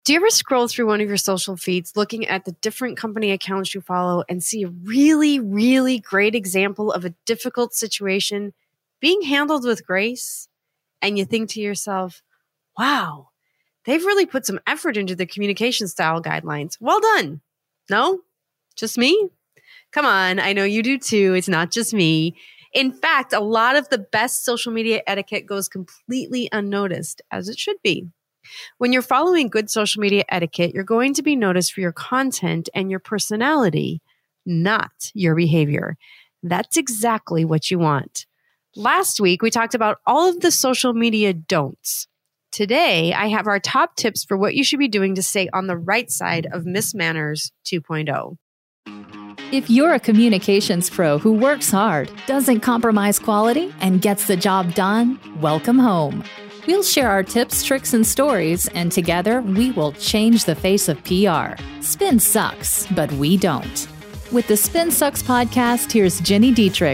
Do you ever scroll through one of your social feeds looking at the different company accounts you follow and see a really, really great example of a difficult situation being handled with grace? And you think to yourself, wow, they've really put some effort into their communication style guidelines. Well done. No? Just me? Come on, I know you do too. It's not just me. In fact, a lot of the best social media etiquette goes completely unnoticed, as it should be. When you're following good social media etiquette, you're going to be noticed for your content and your personality, not your behavior. That's exactly what you want. Last week, we talked about all of the social media don'ts. Today, I have our top tips for what you should be doing to stay on the right side of Miss Manners 2.0. If you're a communications pro who works hard, doesn't compromise quality, and gets the job done, welcome home. We'll share our tips, tricks, and stories, and together we will change the face of PR. Spin sucks, but we don't. With the Spin Sucks podcast, here's Jenny Dietrich.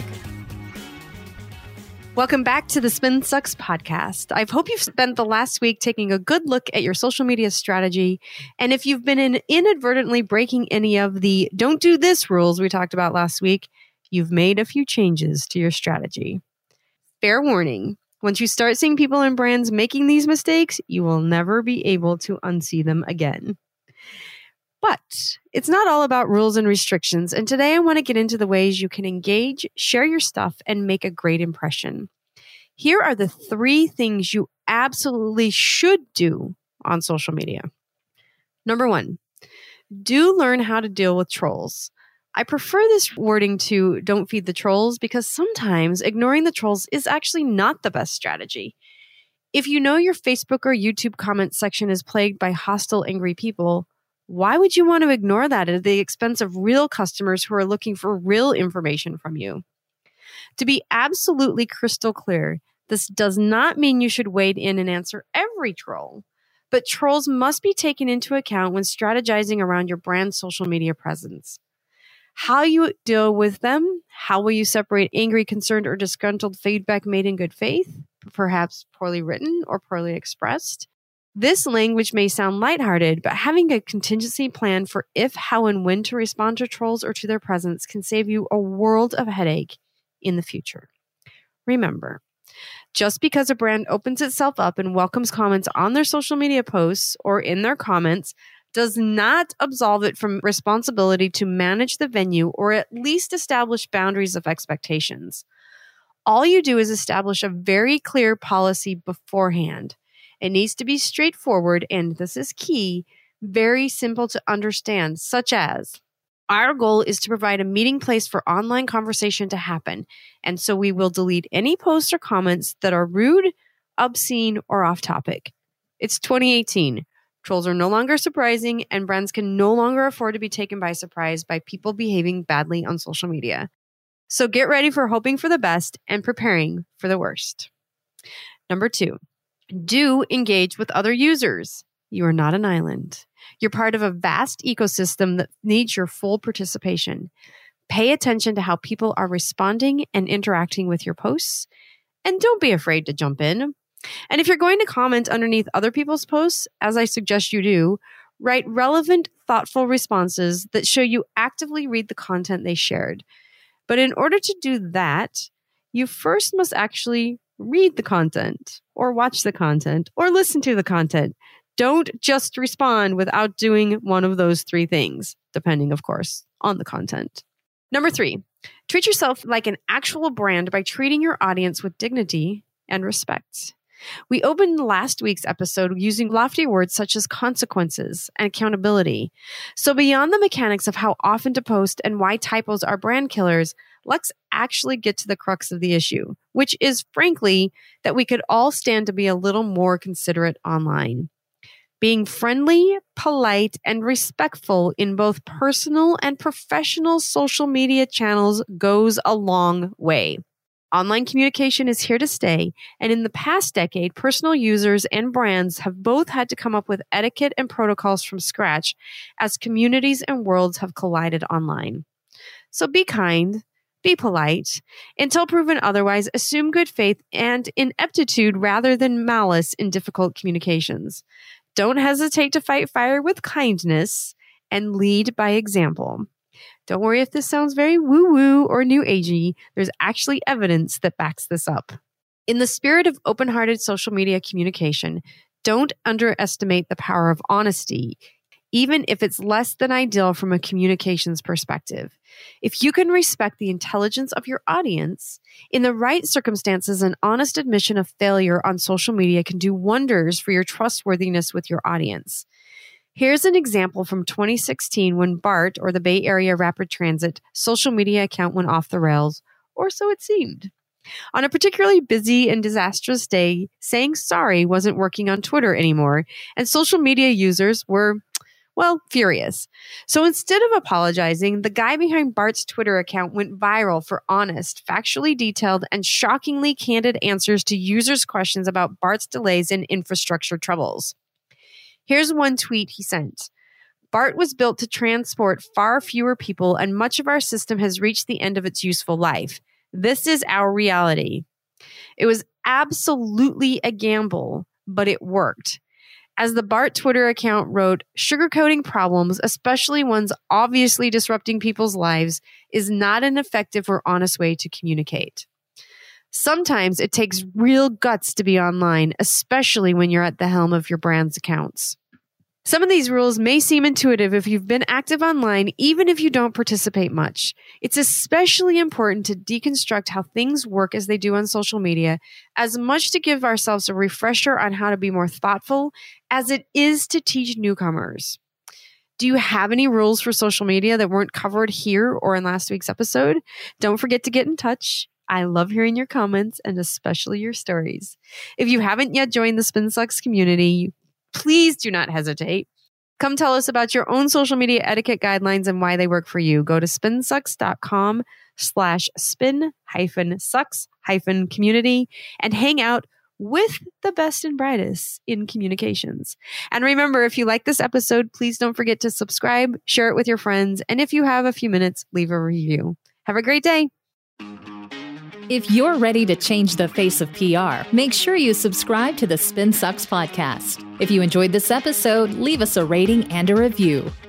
Welcome back to the Spin Sucks podcast. I hope you've spent the last week taking a good look at your social media strategy. And if you've been inadvertently breaking any of the don't do this rules we talked about last week, you've made a few changes to your strategy. Fair warning. Once you start seeing people and brands making these mistakes, you will never be able to unsee them again. But it's not all about rules and restrictions. And today I want to get into the ways you can engage, share your stuff, and make a great impression. Here are the 3 things you absolutely should do on social media. Number 1, do learn how to deal with trolls. I prefer this wording to don't feed the trolls because sometimes ignoring the trolls is actually not the best strategy. If you know your Facebook or YouTube comment section is plagued by hostile, angry people, why would you want to ignore that at the expense of real customers who are looking for real information from you? To be absolutely crystal clear, this does not mean you should wade in and answer every troll, but trolls must be taken into account when strategizing around your brand's social media presence. How you deal with them, how will you separate angry, concerned, or disgruntled feedback made in good faith, perhaps poorly written or poorly expressed? This language may sound lighthearted, but having a contingency plan for if, how, and when to respond to trolls or to their presence can save you a world of headache in the future. Remember, just because a brand opens itself up and welcomes comments on their social media posts or in their comments does not absolve it from responsibility to manage the venue or at least establish boundaries of expectations. All you do is establish a very clear policy beforehand. It needs to be straightforward, and this is key, very simple to understand, such as, our goal is to provide a meeting place for online conversation to happen, and so we will delete any posts or comments that are rude, obscene, or off topic. It's 2018. Trolls are no longer surprising, and brands can no longer afford to be taken by surprise by people behaving badly on social media. So get ready for hoping for the best and preparing for the worst. Number 2, do engage with other users. You are not an island. You're part of a vast ecosystem that needs your full participation. Pay attention to how people are responding and interacting with your posts, and don't be afraid to jump in. And if you're going to comment underneath other people's posts, as I suggest you do, write relevant, thoughtful responses that show you actively read the content they shared. But in order to do that, you first must actually read the content, or watch the content, or listen to the content. Don't just respond without doing one of those 3 things, depending, of course, on the content. Number 3, treat yourself like an actual brand by treating your audience with dignity and respect. We opened last week's episode using lofty words such as consequences and accountability. So beyond the mechanics of how often to post and why typos are brand killers, let's actually get to the crux of the issue, which is, frankly, that we could all stand to be a little more considerate online. Being friendly, polite, and respectful in both personal and professional social media channels goes a long way. Online communication is here to stay, and in the past decade, personal users and brands have both had to come up with etiquette and protocols from scratch as communities and worlds have collided online. So be kind, be polite. Until proven otherwise, assume good faith and ineptitude rather than malice in difficult communications. Don't hesitate to fight fire with kindness and lead by example. Don't worry if this sounds very woo-woo or new agey. There's actually evidence that backs this up. In the spirit of open-hearted social media communication, don't underestimate the power of honesty, even if it's less than ideal from a communications perspective. If you can respect the intelligence of your audience, in the right circumstances, an honest admission of failure on social media can do wonders for your trustworthiness with your audience. Here's an example from 2016 when BART, or the Bay Area Rapid Transit, social media account went off the rails, or so it seemed. On a particularly busy and disastrous day, saying sorry wasn't working on Twitter anymore, and social media users were, well, furious. So instead of apologizing, the guy behind BART's Twitter account went viral for honest, factually detailed, and shockingly candid answers to users' questions about BART's delays and infrastructure troubles. Here's one tweet he sent. BART was built to transport far fewer people, and much of our system has reached the end of its useful life. This is our reality. It was absolutely a gamble, but it worked. As the BART Twitter account wrote, sugarcoating problems, especially ones obviously disrupting people's lives, is not an effective or honest way to communicate. Sometimes it takes real guts to be online, especially when you're at the helm of your brand's accounts. Some of these rules may seem intuitive if you've been active online, even if you don't participate much. It's especially important to deconstruct how things work as they do on social media, as much to give ourselves a refresher on how to be more thoughtful as it is to teach newcomers. Do you have any rules for social media that weren't covered here or in last week's episode? Don't forget to get in touch. I love hearing your comments and especially your stories. If you haven't yet joined the SpinSucks community, please do not hesitate. Come tell us about your own social media etiquette guidelines and why they work for you. Go to spinsucks.com/spin-sucks-community and hang out with the best and brightest in communications. And remember, if you like this episode, please don't forget to subscribe, share it with your friends, and if you have a few minutes, leave a review. Have a great day. If you're ready to change the face of PR, make sure you subscribe to the SpinSucks podcast. If you enjoyed this episode, leave us a rating and a review.